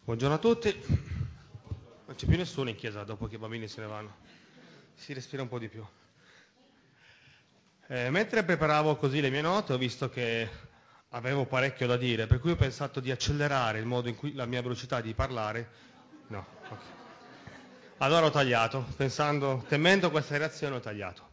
Buongiorno a tutti. Non c'è più nessuno in chiesa dopo che i bambini se ne vanno. Si respira un po' di più. Mentre preparavo così le mie note ho visto che avevo parecchio da dire, per cui ho pensato di accelerare il modo in cui la mia velocità di parlare. No, ok. Allora ho tagliato, temendo questa reazione ho tagliato.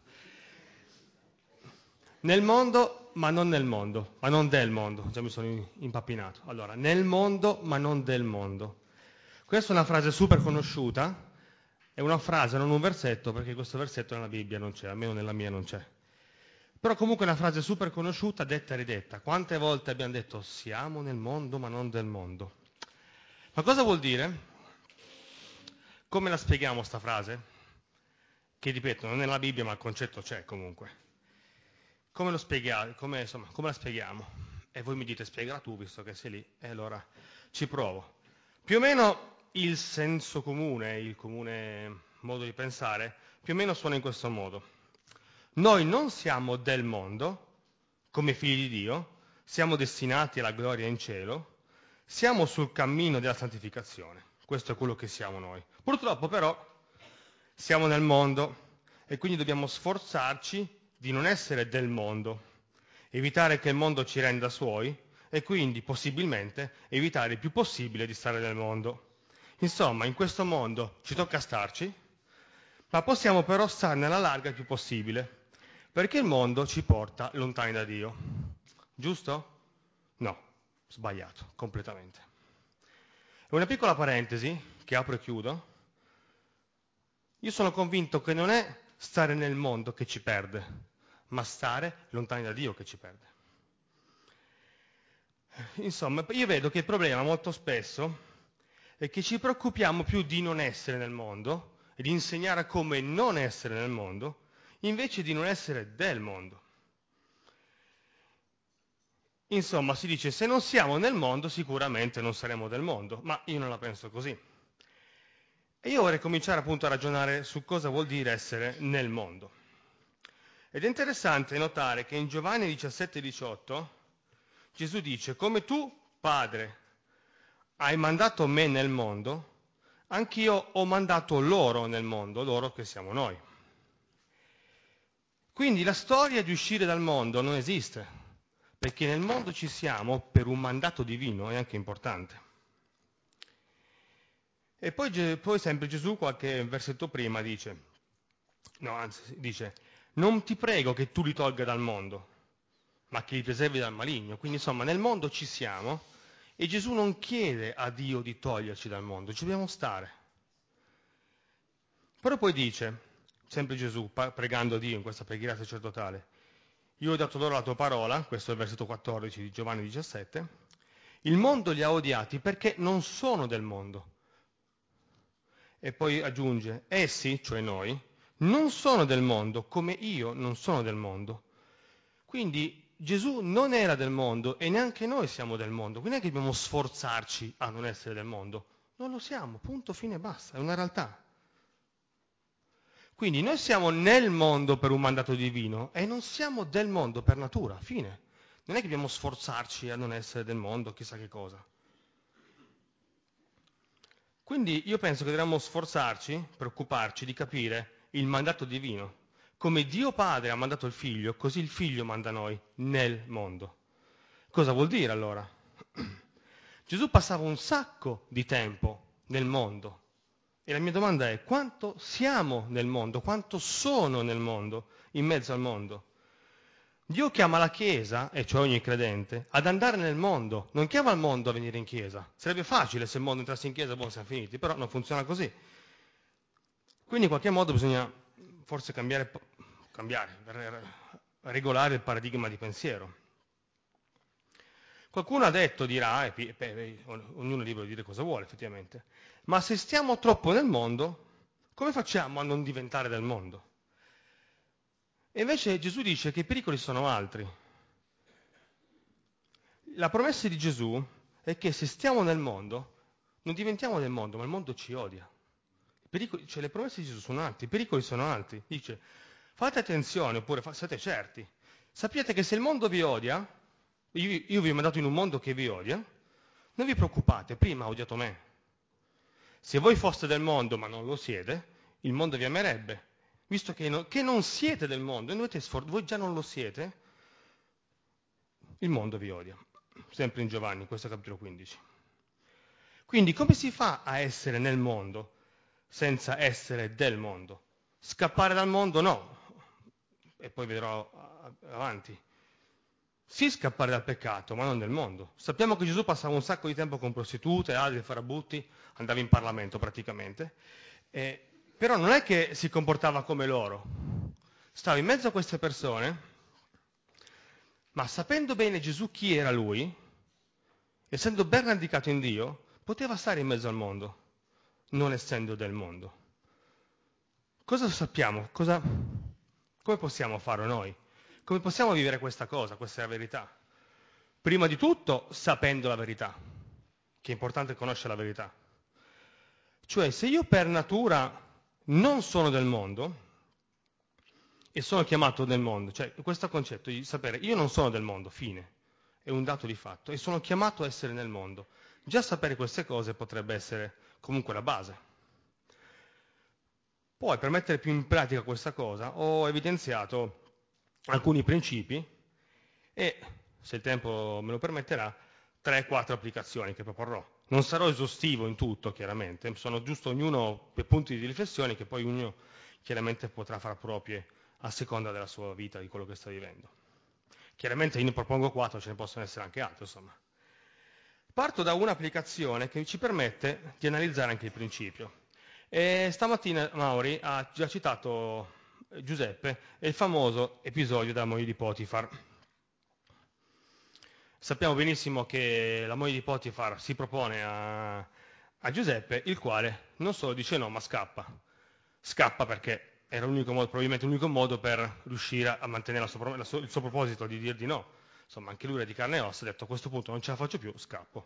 Nel mondo, ma non nel mondo, ma non del mondo, già mi sono impappinato. Allora, nel mondo, ma non del mondo. Questa è una frase super conosciuta, è una frase, non un versetto, perché questo versetto nella Bibbia non c'è, almeno nella mia non c'è. Però comunque è una frase super conosciuta, detta e ridetta. Quante volte abbiamo detto siamo nel mondo, ma non del mondo? Ma cosa vuol dire? Come la spieghiamo sta frase? Che ripeto, non è nella Bibbia, ma il concetto c'è comunque. Come lo spieghiamo? Come la spieghiamo? E voi mi dite spiegala tu, visto che sei lì, e allora ci provo. Più o meno il senso comune, il comune modo di pensare, più o meno suona in questo modo. Noi non siamo del mondo, come figli di Dio, siamo destinati alla gloria in cielo, siamo sul cammino della santificazione. Questo è quello che siamo noi. Purtroppo però siamo nel mondo e quindi dobbiamo sforzarci di non essere del mondo, evitare che il mondo ci renda suoi e quindi possibilmente evitare il più possibile di stare nel mondo. Insomma, in questo mondo ci tocca starci, ma possiamo però starne alla larga il più possibile, perché il mondo ci porta lontani da Dio. Giusto? No, sbagliato, completamente. Una piccola parentesi, che apro e chiudo. Io sono convinto che non è stare nel mondo che ci perde, ma stare lontani da Dio che ci perde. Insomma, io vedo che il problema molto spesso è che ci preoccupiamo più di non essere nel mondo e di insegnare a come non essere nel mondo, invece di non essere del mondo. Insomma, si dice, se non siamo nel mondo, sicuramente non saremo del mondo, ma io non la penso così. E io vorrei cominciare appunto a ragionare su cosa vuol dire essere nel mondo. Ed è interessante notare che in Giovanni 17,18 Gesù dice, come tu, Padre, hai mandato me nel mondo, anch'io ho mandato loro nel mondo, loro che siamo noi. Quindi la storia di uscire dal mondo non esiste, perché nel mondo ci siamo per un mandato divino, è anche importante. E poi sempre Gesù, qualche versetto prima, dice, non ti prego che tu li tolga dal mondo, ma che li preservi dal maligno. Quindi insomma nel mondo ci siamo e Gesù non chiede a Dio di toglierci dal mondo, ci dobbiamo stare. Però poi dice, sempre Gesù, pregando Dio in questa preghiera sacerdotale, io ho dato loro la tua parola, questo è il versetto 14 di Giovanni 17, il mondo li ha odiati perché non sono del mondo. E poi aggiunge, essi, cioè noi, non sono del mondo come io non sono del mondo. Quindi Gesù non era del mondo e neanche noi siamo del mondo, quindi non è che dobbiamo sforzarci a non essere del mondo, non lo siamo, punto, fine, basta, è una realtà. Quindi noi siamo nel mondo per un mandato divino e non siamo del mondo per natura, fine. Non è che dobbiamo sforzarci a non essere del mondo, chissà che cosa. Quindi io penso che dovremmo sforzarci, preoccuparci di capire il mandato divino. Come Dio Padre ha mandato il Figlio, così il Figlio manda noi nel mondo. Cosa vuol dire allora? Gesù passava un sacco di tempo nel mondo. E la mia domanda è, quanto siamo nel mondo? Quanto sono nel mondo, in mezzo al mondo? Dio chiama la Chiesa, e cioè ogni credente, ad andare nel mondo, non chiama il mondo a venire in Chiesa. Sarebbe facile se il mondo entrasse in Chiesa e poi siamo finiti, però non funziona così. Quindi in qualche modo bisogna forse regolare il paradigma di pensiero. Qualcuno ha detto, dirà, ognuno è libero di dire cosa vuole effettivamente, ma se stiamo troppo nel mondo, come facciamo a non diventare del mondo? E invece Gesù dice che i pericoli sono altri. La promessa di Gesù è che se stiamo nel mondo, non diventiamo del mondo, ma il mondo ci odia. Le promesse di Gesù sono altri, i pericoli sono altri. Dice, fate attenzione, oppure siate certi. Sappiate che se il mondo vi odia, io vi ho mandato in un mondo che vi odia, non vi preoccupate, prima ha odiato me. Se voi foste del mondo ma non lo siete, il mondo vi amerebbe. Visto che non siete del mondo e voi già non lo siete, il mondo vi odia. Sempre in Giovanni, questo è capitolo 15. Quindi come si fa a essere nel mondo senza essere del mondo? Scappare dal mondo? No. E poi vedrò avanti. Sì, scappare dal peccato, ma non del mondo. Sappiamo che Gesù passava un sacco di tempo con prostitute, altri farabutti, andava in Parlamento praticamente, però non è che si comportava come loro. Stava in mezzo a queste persone, ma sapendo bene Gesù chi era lui, essendo ben radicato in Dio, poteva stare in mezzo al mondo, non essendo del mondo. Cosa sappiamo? Come possiamo farlo noi? Come possiamo vivere questa cosa? Questa è la verità. Prima di tutto, sapendo la verità, che è importante conoscere la verità. Cioè, se io per natura non sono del mondo e sono chiamato del mondo, cioè questo concetto di sapere io non sono del mondo, fine, è un dato di fatto, e sono chiamato a essere nel mondo. Già sapere queste cose potrebbe essere comunque la base. Poi, per mettere più in pratica questa cosa, ho evidenziato alcuni principi e, se il tempo me lo permetterà, 3-4 applicazioni che proporrò. Non sarò esaustivo in tutto, chiaramente, sono giusto ognuno per punti di riflessione che poi ognuno chiaramente potrà far proprie a seconda della sua vita, di quello che sta vivendo. Chiaramente io ne propongo 4, ce ne possono essere anche altre, insomma. Parto da un'applicazione che ci permette di analizzare anche il principio. E stamattina Mauri ha già citato Giuseppe e il famoso episodio della moglie di Potifar. Sappiamo benissimo che la moglie di Potifar si propone a Giuseppe, il quale non solo dice no, ma scappa. Scappa perché era probabilmente l'unico modo per riuscire a mantenere il suo proposito di dir di no. Insomma, anche lui era di carne e ossa, ha detto a questo punto non ce la faccio più, scappo.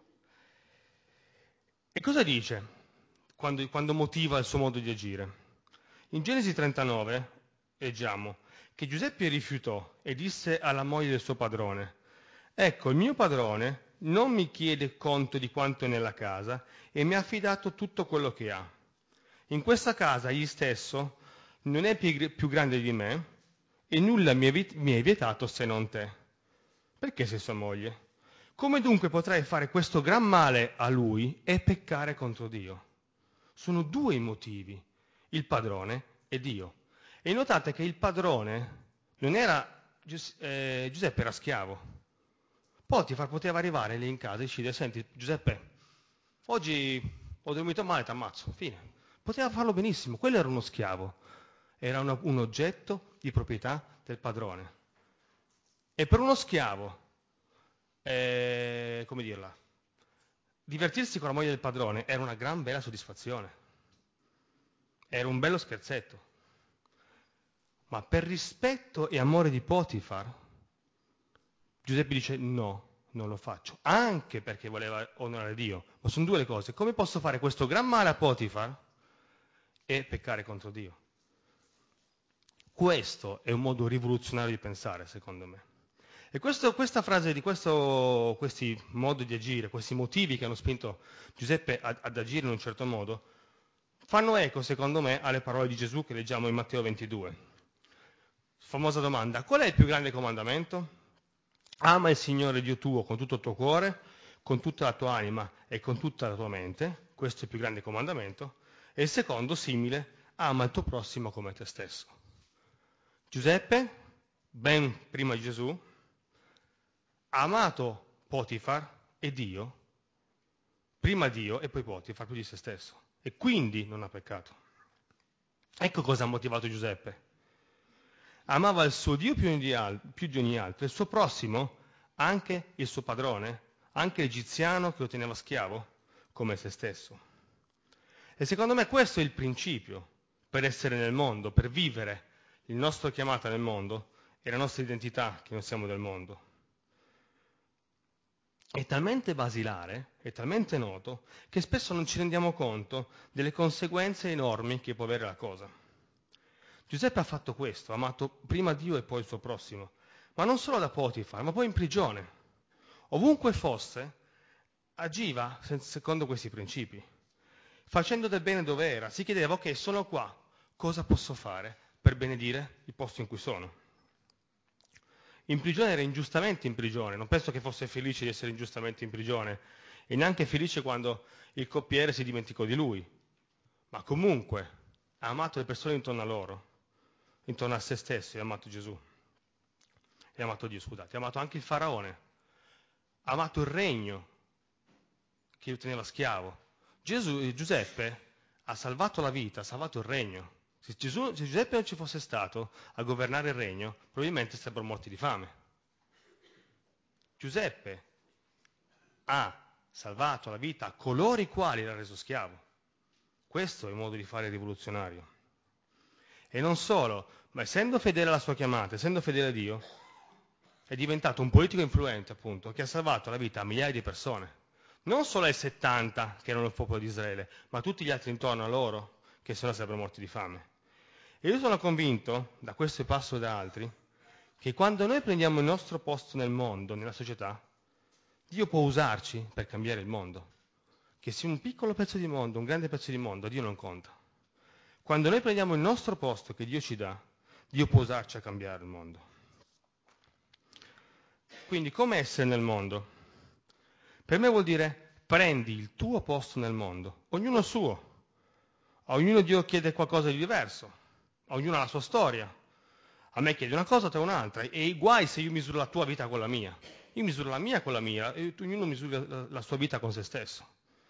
E cosa dice quando motiva il suo modo di agire? In Genesi 39 leggiamo che Giuseppe rifiutò e disse alla moglie del suo padrone: ecco, il mio padrone non mi chiede conto di quanto è nella casa e mi ha affidato tutto quello che ha. In questa casa egli stesso non è più grande di me e nulla mi è vietato se non te. Perché sei sua moglie? Come dunque potrai fare questo gran male a lui e peccare contro Dio? Sono due i motivi, il padrone e Dio. E notate che il padrone non era, Giuseppe era schiavo. Potifar poteva arrivare lì in casa e decidere: senti Giuseppe, oggi ho dormito male, ti ammazzo, fine. Poteva farlo benissimo, quello era uno schiavo, era un oggetto di proprietà del padrone. E per uno schiavo, come dirla, divertirsi con la moglie del padrone era una gran bella soddisfazione, era un bello scherzetto. Ma per rispetto e amore di Potifar, Giuseppe dice no, non lo faccio, anche perché voleva onorare Dio. Ma sono due le cose: come posso fare questo gran male a Potifar e peccare contro Dio? Questo è un modo rivoluzionario di pensare, secondo me. E questa frase questi modi di agire, questi motivi che hanno spinto Giuseppe ad agire in un certo modo, fanno eco, secondo me, alle parole di Gesù che leggiamo in Matteo 22. Famosa domanda: qual è il più grande comandamento? Ama il Signore Dio tuo con tutto il tuo cuore, con tutta la tua anima e con tutta la tua mente. Questo è il più grande comandamento. E il secondo, simile: ama il tuo prossimo come te stesso. Giuseppe, ben prima di Gesù, ha amato Potifar e Dio, prima Dio e poi Potifar, più di se stesso, e quindi non ha peccato. Ecco cosa ha motivato Giuseppe. Amava il suo Dio più di ogni altro, il suo prossimo, anche il suo padrone, anche l'egiziano che lo teneva schiavo, come se stesso. E secondo me questo è il principio per essere nel mondo, per vivere il nostro chiamata nel mondo e la nostra identità che non siamo del mondo. È talmente basilare, è talmente noto, che spesso non ci rendiamo conto delle conseguenze enormi che può avere la cosa. Giuseppe ha fatto questo, ha amato prima Dio e poi il suo prossimo, ma non solo da Potifar, ma poi in prigione. Ovunque fosse, agiva secondo questi principi. facendo del bene dove era. Si chiedeva, ok, sono qua, cosa posso fare per benedire il posto in cui sono? In prigione era ingiustamente in prigione, non penso che fosse felice di essere ingiustamente in prigione, e neanche felice quando il coppiere si dimenticò di lui, ma comunque ha amato le persone intorno a loro, intorno a se stesso, e ha amato Gesù, e ha amato Dio, scusate, ha amato anche il faraone, ha amato il regno che lo teneva schiavo. Giuseppe ha salvato la vita, ha salvato il regno. Se Giuseppe non ci fosse stato a governare il regno, probabilmente sarebbero morti di fame. Giuseppe ha salvato la vita a coloro i quali l'ha reso schiavo. Questo è il modo di fare rivoluzionario. E non solo, ma essendo fedele alla sua chiamata, essendo fedele a Dio, è diventato un politico influente, appunto, che ha salvato la vita a migliaia di persone. Non solo ai 70, che erano il popolo di Israele, ma tutti gli altri intorno a loro, che se no sarebbero morti di fame. E io sono convinto, da questo e passo da altri, che quando noi prendiamo il nostro posto nel mondo, nella società, Dio può usarci per cambiare il mondo. Che sia un piccolo pezzo di mondo, un grande pezzo di mondo, a Dio non conta. Quando noi prendiamo il nostro posto che Dio ci dà, Dio può usarci a cambiare il mondo. Quindi come essere nel mondo? Per me vuol dire prendi il tuo posto nel mondo, ognuno il suo. A ognuno Dio chiede qualcosa di diverso, a ognuno ha la sua storia. A me chiede una cosa, a te un'altra, e guai se io misuro la tua vita con la mia. Io misuro la mia con la mia, e ognuno misura la sua vita con se stesso.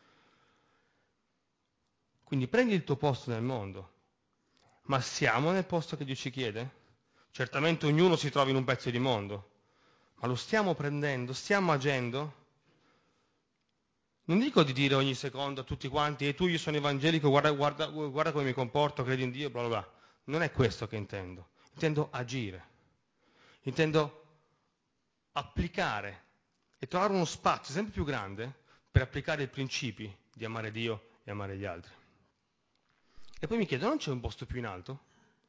Quindi prendi il tuo posto nel mondo, ma siamo nel posto che Dio ci chiede? Certamente ognuno si trova in un pezzo di mondo, ma lo stiamo prendendo, stiamo agendo? Non dico di dire ogni secondo a tutti quanti, e tu io sono evangelico, guarda come mi comporto, credi in Dio, bla bla bla. Non è questo che intendo. Intendo agire. Intendo applicare e trovare uno spazio sempre più grande per applicare i principi di amare Dio e amare gli altri. E poi mi chiedo, non c'è un posto più in alto?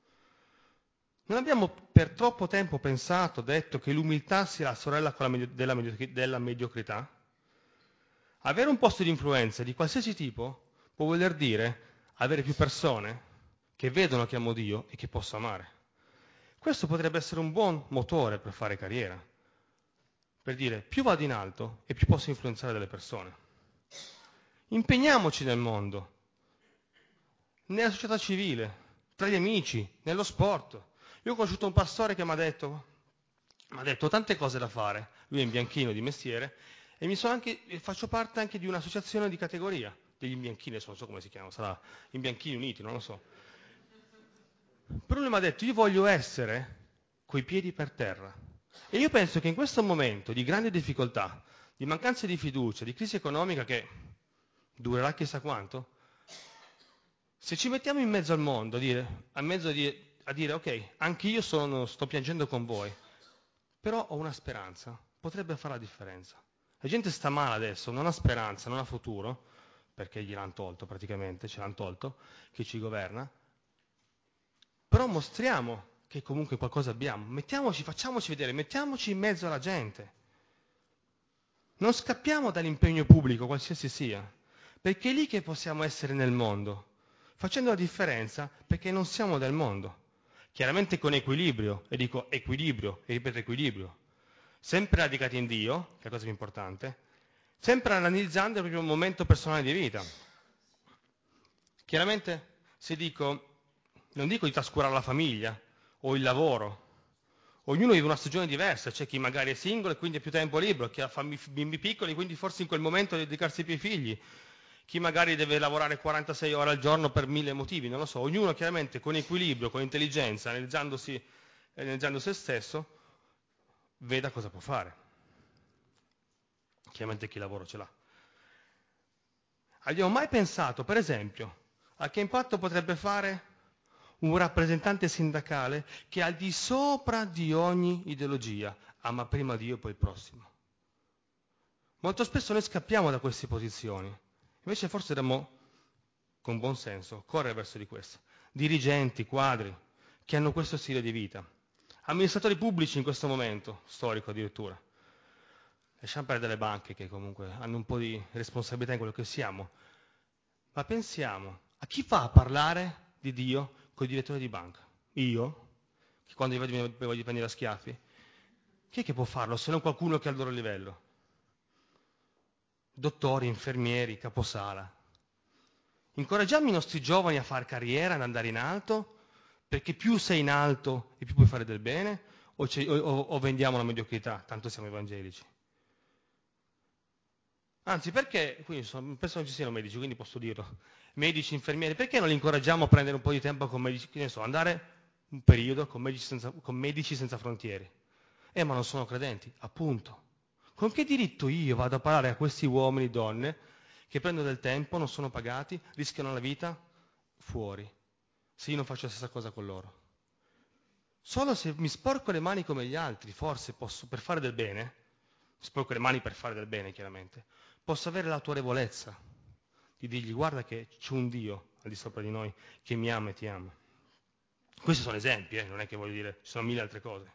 Non abbiamo per troppo tempo pensato, detto che l'umiltà sia la sorella della mediocrità? Avere un posto di influenza di qualsiasi tipo può voler dire avere più persone che vedono che amo Dio e che posso amare. Questo potrebbe essere un buon motore per fare carriera, per dire più vado in alto e più posso influenzare delle persone. Impegniamoci nel mondo, nella società civile, tra gli amici, nello sport. Io ho conosciuto un pastore che mi ha detto tante cose da fare, lui è in bianchino di mestiere, e faccio parte anche di un'associazione di categoria, degli imbianchini, non so come si chiama, sarà Imbianchini Uniti, non lo so. Però lui mi ha detto, io voglio essere coi piedi per terra. E io penso che in questo momento di grande difficoltà, di mancanza di fiducia, di crisi economica che durerà chissà quanto, se ci mettiamo in mezzo al mondo, a dire ok, anche io sto piangendo con voi, però ho una speranza, potrebbe fare la differenza. La gente sta male adesso, non ha speranza, non ha futuro, perché gliel'hanno tolto praticamente, ce l'hanno tolto, chi ci governa, però mostriamo che comunque qualcosa abbiamo, facciamoci vedere, mettiamoci in mezzo alla gente. Non scappiamo dall'impegno pubblico, qualsiasi sia, perché è lì che possiamo essere nel mondo, facendo la differenza perché non siamo del mondo. Chiaramente con equilibrio, e dico equilibrio, e ripeto equilibrio, sempre radicati in Dio, che è la cosa più importante, sempre analizzando il proprio momento personale di vita. Chiaramente non dico di trascurare la famiglia o il lavoro. Ognuno vive una stagione diversa, c'è chi magari è singolo e quindi ha più tempo libero, chi ha bimbi piccoli, quindi forse in quel momento deve dedicarsi più ai figli, chi magari deve lavorare 46 ore al giorno per 1000 motivi, non lo so. Ognuno chiaramente con equilibrio, con intelligenza, analizzando se stesso, veda cosa può fare. Chiaramente chi lavoro ce l'ha. Abbiamo mai pensato, per esempio, a che impatto potrebbe fare un rappresentante sindacale che al di sopra di ogni ideologia ama prima Dio e poi il prossimo? Molto spesso noi scappiamo da queste posizioni, invece forse dovremmo, con buon senso, correre verso di queste. Dirigenti, quadri, che hanno questo stile di vita. Amministratori pubblici in questo momento, storico addirittura. Lasciamo perdere le banche che comunque hanno un po' di responsabilità in quello che siamo. Ma pensiamo, a chi fa a parlare di Dio con il direttore di banca? Io? Che quando gli voglio prendere a schiaffi? Chi è che può farlo se non qualcuno che è al loro livello? Dottori, infermieri, caposala. Incoraggiamo i nostri giovani a fare carriera, ad andare in alto, perché più sei in alto e più puoi fare del bene, o vendiamo la mediocrità, tanto siamo evangelici. Anzi, perché, penso non ci siano medici, quindi posso dirlo, medici, infermieri, perché non li incoraggiamo a prendere un po' di tempo con medici, che ne so, andare un periodo con Medici Senza Frontiere? Ma non sono credenti, appunto. Con che diritto io vado a parlare a questi uomini e donne che prendono del tempo, non sono pagati, rischiano la vita fuori, se io non faccio la stessa cosa con loro? Solo se mi sporco le mani come gli altri, forse posso, per fare del bene, sporco le mani per fare del bene chiaramente, posso avere l'autorevolezza di dirgli guarda che c'è un Dio al di sopra di noi che mi ama e ti ama. Questi sono esempi, non è che voglio dire, ci sono mille altre cose.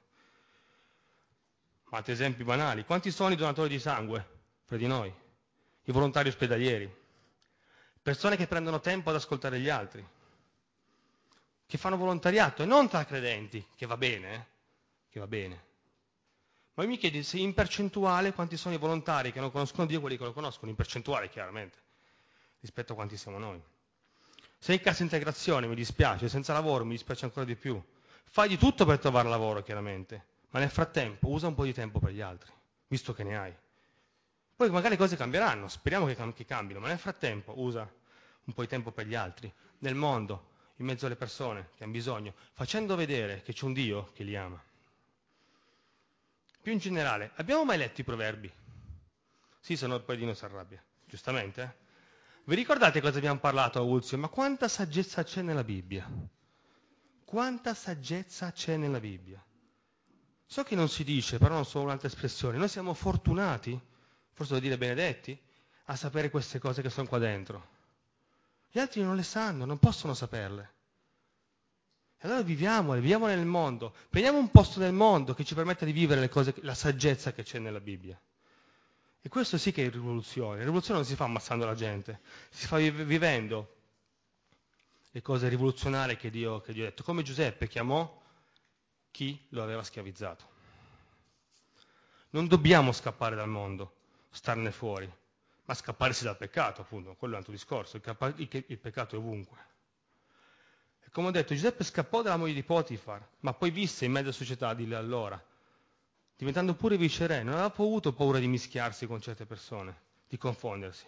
Ma altri esempi banali, quanti sono i donatori di sangue fra di noi? I volontari ospedalieri, persone che prendono tempo ad ascoltare gli altri, che fanno volontariato, e non tra credenti, che va bene, che va bene. Ma mi chiedi se in percentuale quanti sono i volontari che non conoscono Dio e quelli che lo conoscono, in percentuale chiaramente, rispetto a quanti siamo noi. Se in cassa integrazione mi dispiace, senza lavoro mi dispiace ancora di più. Fai di tutto per trovare lavoro chiaramente, ma nel frattempo usa un po' di tempo per gli altri, visto che ne hai. Poi magari le cose cambieranno, speriamo che cambino, ma nel frattempo usa un po' di tempo per gli altri, nel mondo, in mezzo alle persone che hanno bisogno, facendo vedere che c'è un Dio che li ama. Più in generale, abbiamo mai letto i proverbi? Sì, se no poi Dino si arrabbia, giustamente. Vi ricordate cosa abbiamo parlato a Ulzio? Ma quanta saggezza c'è nella Bibbia? Quanta saggezza c'è nella Bibbia? So che non si dice, però non sono un'altra espressione. Noi siamo fortunati, forse devo dire benedetti, a sapere queste cose che sono qua dentro. Gli altri non le sanno, non possono saperle. E allora viviamo nel mondo, prendiamo un posto nel mondo che ci permetta di vivere le cose, la saggezza che c'è nella Bibbia. E questo sì che è rivoluzione. La rivoluzione non si fa ammazzando la gente, si fa vivendo le cose rivoluzionarie che Dio ha detto. Come Giuseppe chiamò chi lo aveva schiavizzato. Non dobbiamo scappare dal mondo, starne fuori, ma scapparsi dal peccato, appunto, quello è un altro discorso. Il peccato è ovunque. E come ho detto, Giuseppe scappò dalla moglie di Potifar, ma poi visse in mezzo alla società di allora, diventando pure viceré. Non aveva avuto paura di mischiarsi con certe persone, di confondersi.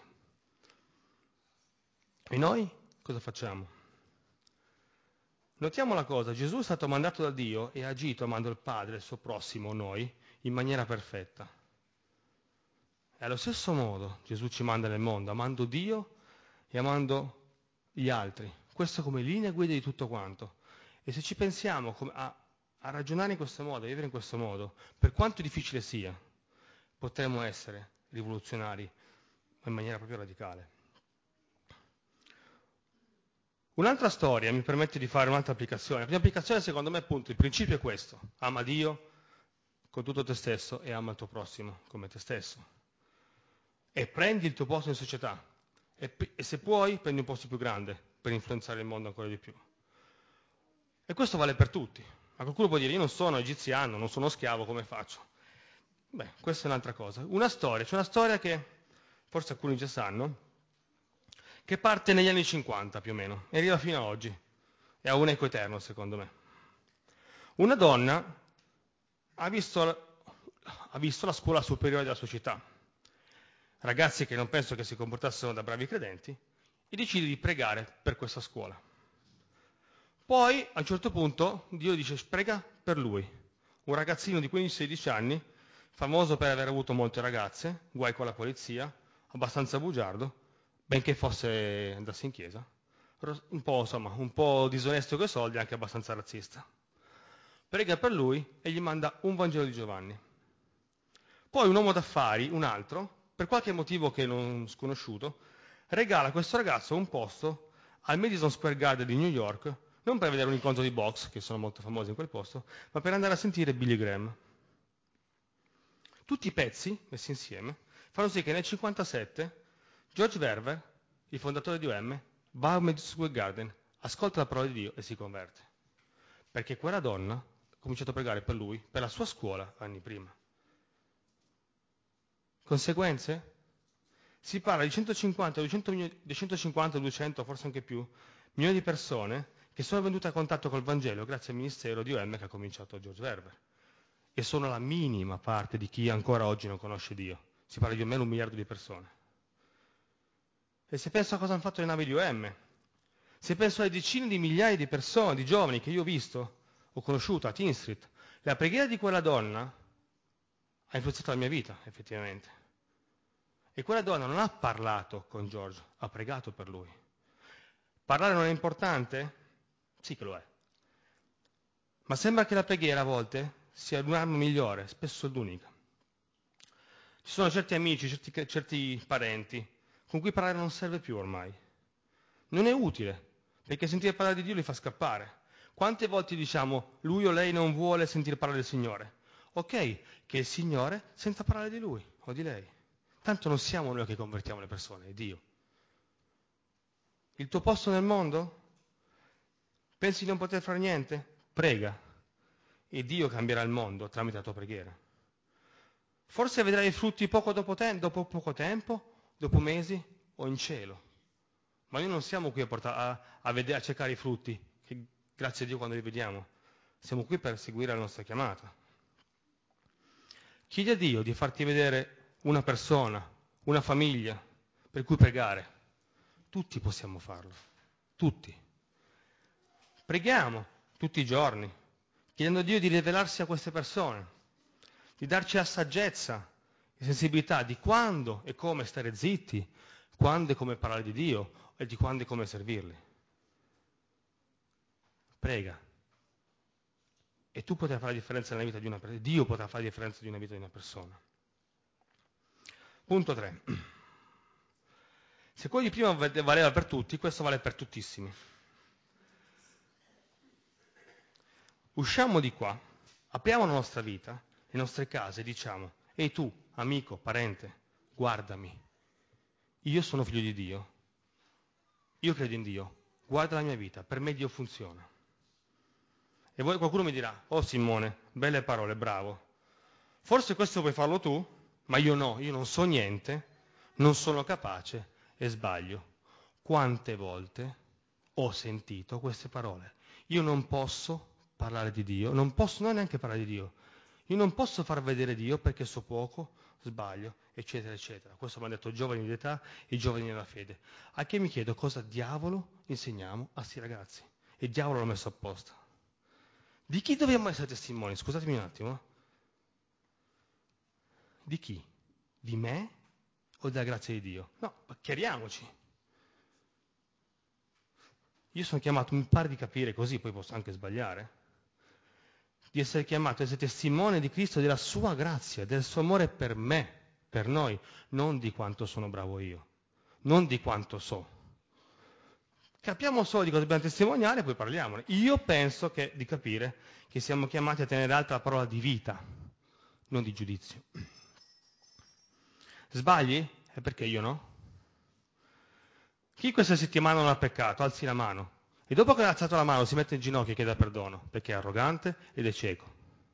E noi cosa facciamo? Notiamo la cosa, Gesù è stato mandato da Dio e ha agito amando il Padre, il suo prossimo, noi, in maniera perfetta. E allo stesso modo Gesù ci manda nel mondo, amando Dio e amando gli altri. Questo come linea guida di tutto quanto. E se ci pensiamo a ragionare in questo modo, a vivere in questo modo, per quanto difficile sia, potremmo essere rivoluzionari in maniera proprio radicale. Un'altra storia mi permette di fare un'altra applicazione. La prima applicazione, secondo me, appunto, il principio è questo. Ama Dio con tutto te stesso e ama il tuo prossimo come te stesso. E prendi il tuo posto in società. E se puoi, prendi un posto più grande per influenzare il mondo ancora di più. E questo vale per tutti. Ma qualcuno può dire, io non sono egiziano, non sono schiavo, come faccio? Beh, questa è un'altra cosa. C'è una storia che forse alcuni già sanno, che parte negli anni 50 più o meno, e arriva fino ad oggi. E ha un eco eterno, secondo me. Una donna ha visto la scuola superiore della sua città, ragazzi che non penso che si comportassero da bravi credenti, e decide di pregare per questa scuola. Poi, a un certo punto, Dio dice, prega per lui, un ragazzino di 15-16 anni, famoso per aver avuto molte ragazze, guai con la polizia, abbastanza bugiardo, benché andasse in chiesa, un po' disonesto coi soldi e anche abbastanza razzista. Prega per lui e gli manda un Vangelo di Giovanni. Poi un uomo d'affari, un altro, per qualche motivo che non sconosciuto, regala a questo ragazzo un posto al Madison Square Garden di New York, non per vedere un incontro di box, che sono molto famosi in quel posto, ma per andare a sentire Billy Graham. Tutti i pezzi, messi insieme, fanno sì che nel 1957 George Verver, il fondatore di UM, va a Madison Square Garden, ascolta la parola di Dio e si converte. Perché quella donna ha cominciato a pregare per lui, per la sua scuola, anni prima. Conseguenze? Si parla di 150, 200, forse anche più, milioni di persone che sono venute a contatto col Vangelo grazie al ministero di OM che ha cominciato George Verwer. E sono la minima parte di chi ancora oggi non conosce Dio. Si parla di almeno 1 miliardo di persone. E se penso a cosa hanno fatto le navi di OM, se penso alle decine di migliaia di persone, di giovani che io ho visto, ho conosciuto a Teen Street, la preghiera di quella donna ha influenzato la mia vita, effettivamente. E quella donna non ha parlato con George, ha pregato per lui. Parlare non è importante? Sì che lo è. Ma sembra che la preghiera a volte sia un'arma migliore, spesso l'unica. Ci sono certi amici, certi parenti, con cui parlare non serve più ormai. Non è utile, perché sentire parlare di Dio li fa scappare. Quante volte diciamo, lui o lei non vuole sentire parlare del Signore? Ok, che il Signore senta parlare di lui o di lei. Tanto non siamo noi che convertiamo le persone, è Dio. Il tuo posto nel mondo? Pensi di non poter fare niente? Prega. E Dio cambierà il mondo tramite la tua preghiera. Forse vedrai i frutti dopo poco tempo, dopo mesi o in cielo. Ma noi non siamo qui a cercare i frutti, che grazie a Dio quando li vediamo. Siamo qui per seguire la nostra chiamata. Chiedi a Dio di farti vedere una persona, una famiglia, per cui pregare. Tutti possiamo farlo. Tutti. Preghiamo tutti i giorni, chiedendo a Dio di rivelarsi a queste persone, di darci la saggezza e sensibilità di quando e come stare zitti, quando e come parlare di Dio e di quando e come servirli. Prega. E tu potrai fare la differenza nella vita di una persona. Dio potrà fare la differenza di una vita di una persona. Punto 3. Se quello di prima valeva per tutti, questo vale per tuttissimi. Usciamo di qua, apriamo la nostra vita, le nostre case e diciamo, ehi tu, amico, parente, guardami. Io sono figlio di Dio. Io credo in Dio. Guarda la mia vita, per me Dio funziona. E poi qualcuno mi dirà, oh Simone, belle parole, bravo. Forse questo puoi farlo tu, ma io no, io non so niente, non sono capace e sbaglio. Quante volte ho sentito queste parole? Io non posso parlare di Dio, non neanche parlare di Dio. Io non posso far vedere Dio perché so poco, sbaglio, eccetera, eccetera. Questo mi hanno detto giovani di età e giovani nella fede. A che mi chiedo cosa diavolo insegniamo a sti ragazzi? E diavolo l'ho messo apposta. Di chi dobbiamo essere testimoni? Scusatemi un attimo. Di chi? Di me o della grazia di Dio? No, ma chiariamoci. Io sono chiamato, mi pare di capire così, poi posso anche sbagliare, di essere chiamato a essere testimone di Cristo, della sua grazia, del suo amore per me, per noi, non di quanto sono bravo io, non di quanto so. Capiamo solo di cosa dobbiamo testimoniare e poi parliamone. Io penso di capire che siamo chiamati a tenere alta la parola di vita, non di giudizio. Sbagli? È perché io no? Chi questa settimana non ha peccato? Alzi la mano. E dopo che ha alzato la mano si mette in ginocchio e chiede perdono, perché è arrogante ed è cieco.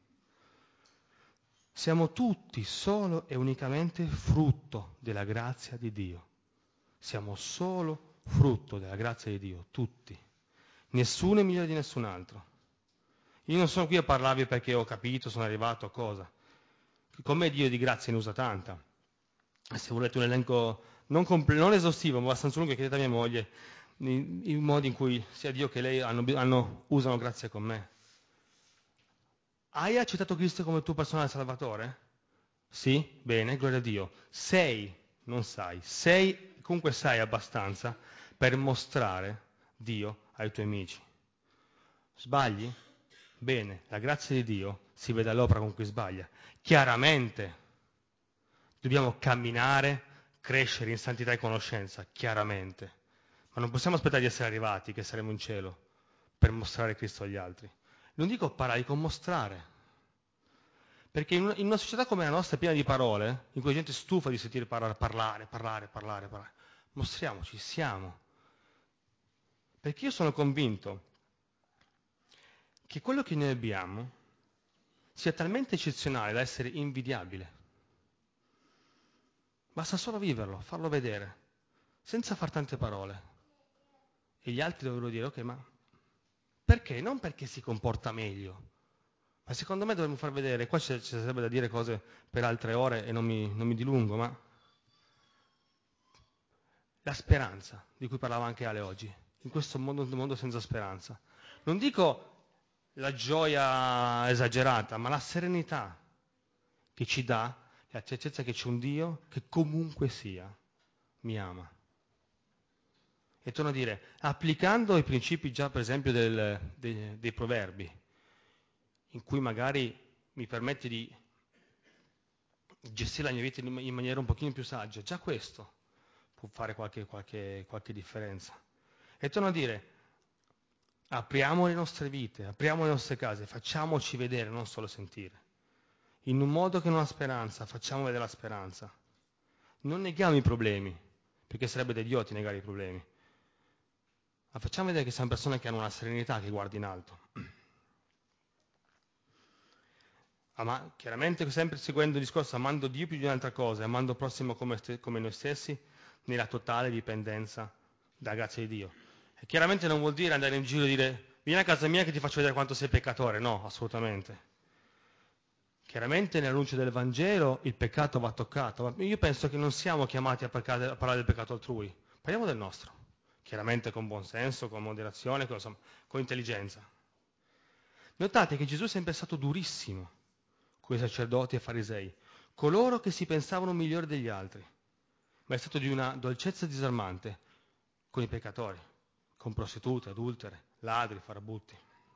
Siamo tutti solo e unicamente frutto della grazia di Dio. Siamo solo frutto della grazia di Dio, tutti. Nessuno è migliore di nessun altro. Io non sono qui a parlarvi perché ho capito, sono arrivato a cosa. Con me Dio di grazia ne usa tanta. Se volete un elenco non esaustivo, ma abbastanza lungo, chiedete a mia moglie i modi in cui sia Dio che lei usano grazia con me. Hai accettato Cristo come tuo personale Salvatore? Sì? Bene, gloria a Dio. Non sai, comunque sai abbastanza per mostrare Dio ai tuoi amici. Sbagli? Bene, la grazia di Dio si vede all'opera con cui sbaglia. Chiaramente dobbiamo camminare, crescere in santità e conoscenza, chiaramente. Ma non possiamo aspettare di essere arrivati, che saremo in cielo, per mostrare Cristo agli altri. Non dico parlare, dico mostrare. Perché in una società come la nostra, piena di parole, in cui la gente è stufa di sentire parlare, mostriamoci, siamo. Perché io sono convinto che quello che noi abbiamo sia talmente eccezionale da essere invidiabile. Basta solo viverlo, farlo vedere, senza far tante parole. E gli altri dovrebbero dire, ok, ma perché? Non perché si comporta meglio, ma secondo me dovremmo far vedere, qua ci sarebbe da dire cose per altre ore e non mi dilungo, ma la speranza, di cui parlava anche Ale oggi, in questo mondo, un mondo senza speranza. Non dico la gioia esagerata, ma la serenità che ci dà, la certezza che c'è un Dio che comunque sia mi ama. E torno a dire, applicando i principi già per esempio dei proverbi, in cui magari mi permette di gestire la mia vita in maniera un pochino più saggia, già questo può fare qualche differenza. E torno a dire, apriamo le nostre vite, apriamo le nostre case, facciamoci vedere, non solo sentire. In un modo che non ha speranza, facciamo vedere la speranza. Non neghiamo i problemi, perché sarebbe da idioti negare i problemi. Ma facciamo vedere che siamo persone che hanno una serenità che guarda in alto. Ma chiaramente sempre seguendo il discorso amando Dio più di un'altra cosa, amando il prossimo come noi stessi, nella totale dipendenza dalla grazia di Dio. E chiaramente non vuol dire andare in giro e dire vieni a casa mia che ti faccio vedere quanto sei peccatore, no, assolutamente. Chiaramente nell'annuncio del Vangelo il peccato va toccato, ma io penso che non siamo chiamati a parlare del peccato altrui, parliamo del nostro, chiaramente con buon senso, con moderazione, con intelligenza. Notate che Gesù è sempre stato durissimo con i sacerdoti e farisei, coloro che si pensavano migliori degli altri, ma è stato di una dolcezza disarmante con i peccatori, con prostitute, adultere, ladri, farabutti.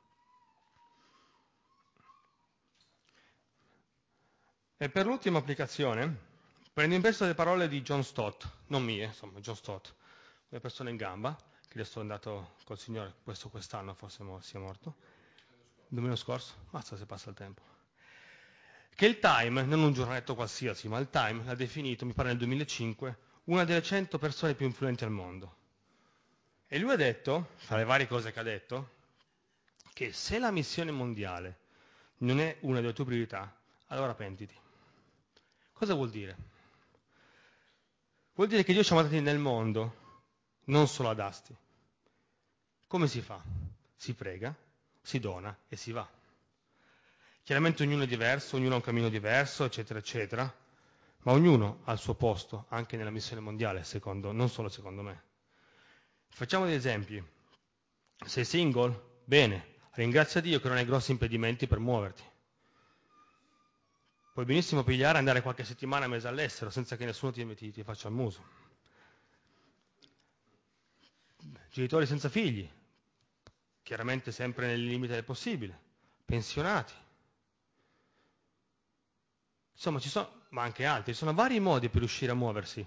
E per l'ultima applicazione, prendo in prestito le parole di John Stott, non mie, insomma, John Stott, una persona in gamba, che adesso è andato col Signore, quest'anno forse sia morto, l'anno scorso, mazza se passa il tempo. Che il Time, non un giornaletto qualsiasi, ma il Time l'ha definito, mi pare nel 2005, una delle 100 persone più influenti al mondo. E lui ha detto, fra le varie cose che ha detto, che se la missione mondiale non è una delle tue priorità, allora pentiti. Cosa vuol dire? Vuol dire che Dio ci ha mandati nel mondo, non solo ad Asti. Come si fa? Si prega, si dona e si va. Chiaramente ognuno è diverso, ognuno ha un cammino diverso, eccetera, eccetera, ma ognuno ha il suo posto, anche nella missione mondiale, non solo secondo me. Facciamo degli esempi. Sei single? Bene, ringrazia Dio che non hai grossi impedimenti per muoverti. Puoi benissimo pigliare e andare qualche settimana, mese all'estero, senza che nessuno ti faccia il muso. Genitori senza figli, chiaramente sempre nel limite del possibile. Pensionati. Insomma, ma anche altri, ci sono vari modi per riuscire a muoversi.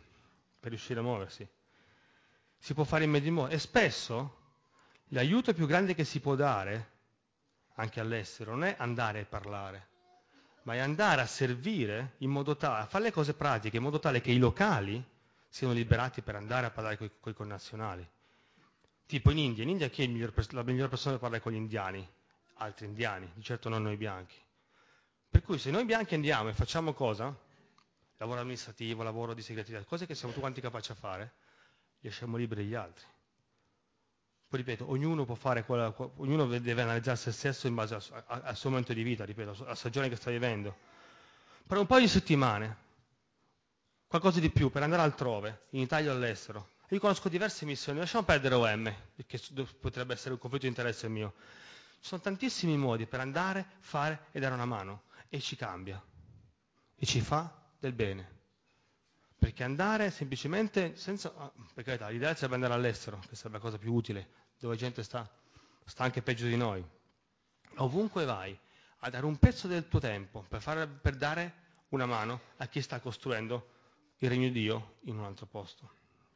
Si può fare in modi modi. E spesso l'aiuto più grande che si può dare, anche all'estero, non è andare a parlare, ma è andare a servire in modo tale, a fare le cose pratiche, in modo tale che i locali siano liberati per andare a parlare con i connazionali. Tipo in India chi è la miglior persona per parlare con gli indiani? Altri indiani, di certo non noi bianchi. Per cui se noi bianchi andiamo e facciamo cosa? Lavoro amministrativo, lavoro di segreteria, cose che siamo tutti quanti capaci a fare, lasciamo liberi gli altri. Poi ripeto, ognuno deve analizzare se stesso in base al suo momento di vita, ripeto, alla stagione che sta vivendo. Per un paio di settimane, qualcosa di più, per andare altrove, in Italia o all'estero. Io conosco diverse missioni, lasciamo perdere OM, perché potrebbe essere un conflitto di interesse mio. Ci sono tantissimi modi per andare, fare e dare una mano, e ci cambia, e ci fa del bene. Perché andare semplicemente senza... per carità, l'idea sarebbe andare all'estero, che sarebbe la cosa più utile, dove la gente sta anche peggio di noi. Ovunque vai, a dare un pezzo del tuo tempo per dare una mano a chi sta costruendo il regno di Dio in un altro posto.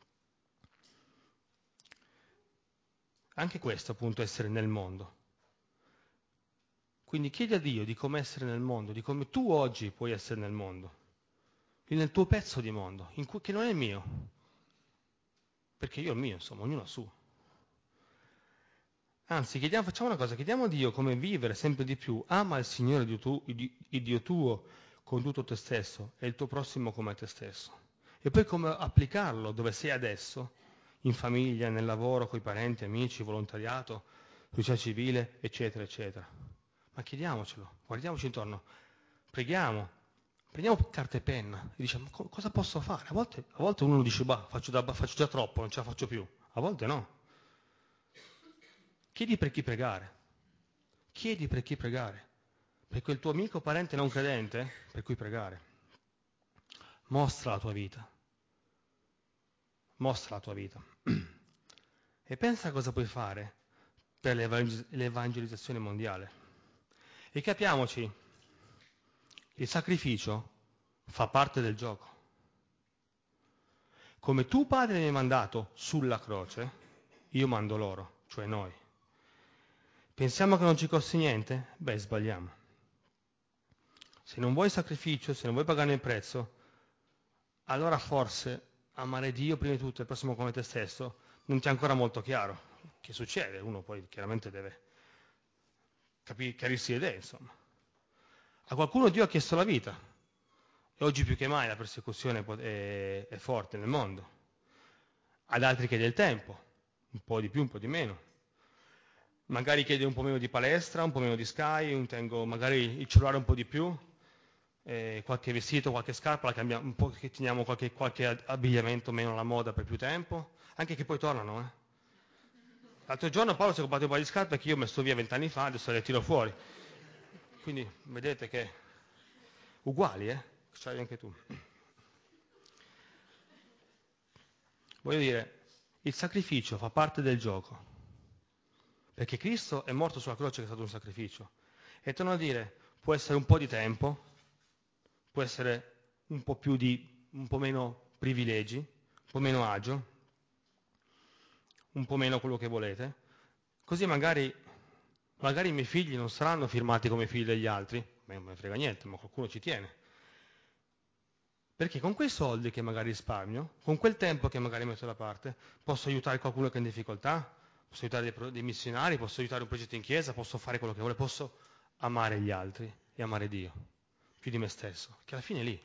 Anche questo appunto è essere nel mondo. Quindi chiedi a Dio di come essere nel mondo, di come tu oggi puoi essere nel mondo, nel tuo pezzo di mondo, che non è il mio. perché io il mio, insomma, ognuno ha il suo. Anzi, facciamo una cosa, chiediamo a Dio come vivere sempre di più. Ama il Signore il Dio tuo con tutto te stesso e il tuo prossimo come te stesso. E poi come applicarlo dove sei adesso, in famiglia, nel lavoro, con i parenti, amici, volontariato, società civile, eccetera, eccetera. Ma chiediamocelo, guardiamoci intorno, preghiamo, prendiamo carta e penna e diciamo cosa posso fare? A volte uno dice, faccio già troppo, non ce la faccio più. A volte no. Chiedi per chi pregare. Chiedi per chi pregare. Per quel tuo amico o parente non credente, per cui pregare. Mostra la tua vita. Mostra la tua vita. E pensa a cosa puoi fare per l'evangelizzazione mondiale. E capiamoci, il sacrificio fa parte del gioco. Come tu, Padre, mi hai mandato sulla croce, io mando loro, cioè noi. Pensiamo che non ci costi niente? Beh, sbagliamo. Se non vuoi sacrificio, se non vuoi pagare il prezzo, allora forse amare Dio prima di tutto e il prossimo come te stesso non ti è ancora molto chiaro. Che succede? Uno poi chiaramente deve chiarirsi le idee, insomma. A qualcuno Dio ha chiesto la vita e oggi più che mai la persecuzione è forte nel mondo. Ad altri chiede il tempo, un po' di più, un po' di meno. Magari chiede un po' meno di palestra, un po' meno di Sky, magari il cellulare un po' di più, qualche vestito, qualche scarpa, la cambiamo, un po' che teniamo qualche abbigliamento meno alla moda per più tempo, anche che poi tornano. L'altro giorno Paolo si è comprato un paio di scarpe che io ho messo via 20 anni fa, adesso le tiro fuori. Quindi vedete che uguali, c'hai anche tu. Voglio dire, il sacrificio fa parte del gioco. Perché Cristo è morto sulla croce che è stato un sacrificio. E torno a dire, può essere un po' di tempo, può essere un po' meno privilegi, un po' meno agio, un po' meno quello che volete. Così magari i miei figli non saranno firmati come figli degli altri, ma non me ne frega niente, ma qualcuno ci tiene. Perché con quei soldi che magari risparmio, con quel tempo che magari metto da parte, posso aiutare qualcuno che è in difficoltà, posso aiutare dei missionari, posso aiutare un progetto in chiesa, posso fare quello che vuole, posso amare gli altri e amare Dio, più di me stesso, che alla fine è lì.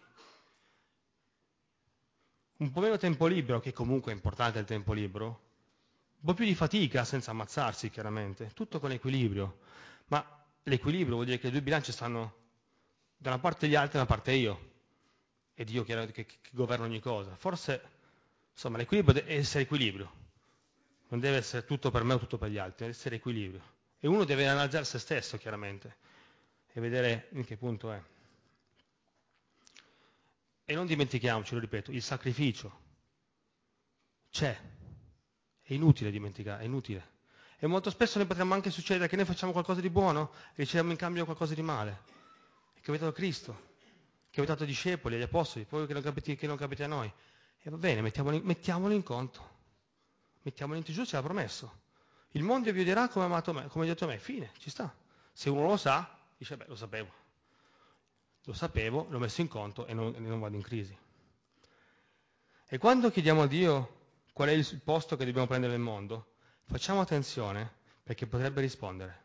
Un po' meno tempo libero, che comunque è importante il tempo libero, un po' più di fatica senza ammazzarsi chiaramente, tutto con equilibrio, ma l'equilibrio vuol dire che i due bilanci stanno da una parte gli altri e da una parte io, e Dio che governa ogni cosa. Forse, insomma, l'equilibrio deve essere equilibrio, non deve essere tutto per me o tutto per gli altri, deve essere equilibrio. E uno deve analizzare se stesso, chiaramente, e vedere in che punto è. E non dimentichiamoci, lo ripeto, il sacrificio c'è, è inutile dimenticare, è inutile. E molto spesso ne potremmo anche succedere che noi facciamo qualcosa di buono e riceviamo in cambio qualcosa di male. È capitato a Cristo, è capitato ai discepoli, agli apostoli, poi che non capiti a noi. E va bene, mettiamolo in conto. Mettiamolo in Gesù, ce l'ha promesso. Il mondo vi odierà come ha detto a me, fine, ci sta. Se uno lo sa, dice, beh, lo sapevo, l'ho messo in conto e non vado in crisi. E quando chiediamo a Dio qual è il posto che dobbiamo prendere nel mondo, facciamo attenzione perché potrebbe rispondere.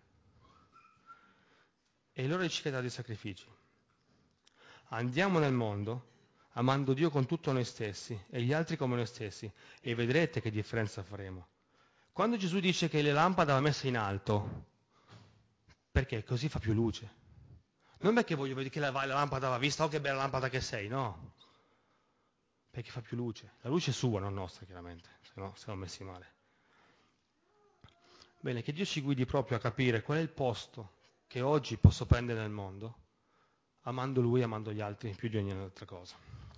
E allora ci chiederà dei sacrifici. Andiamo nel mondo amando Dio con tutto noi stessi e gli altri come noi stessi e vedrete che differenza faremo. Quando Gesù dice che le lampade va messa in alto, perché così fa più luce. Non perché voglio vedere che la lampada va vista, oh che bella lampada che sei, no. Perché fa più luce. La luce è sua, non nostra chiaramente, se no siamo messi male. Bene, che Dio ci guidi proprio a capire qual è il posto che oggi posso prendere nel mondo, amando Lui e amando gli altri più di ogni altra cosa.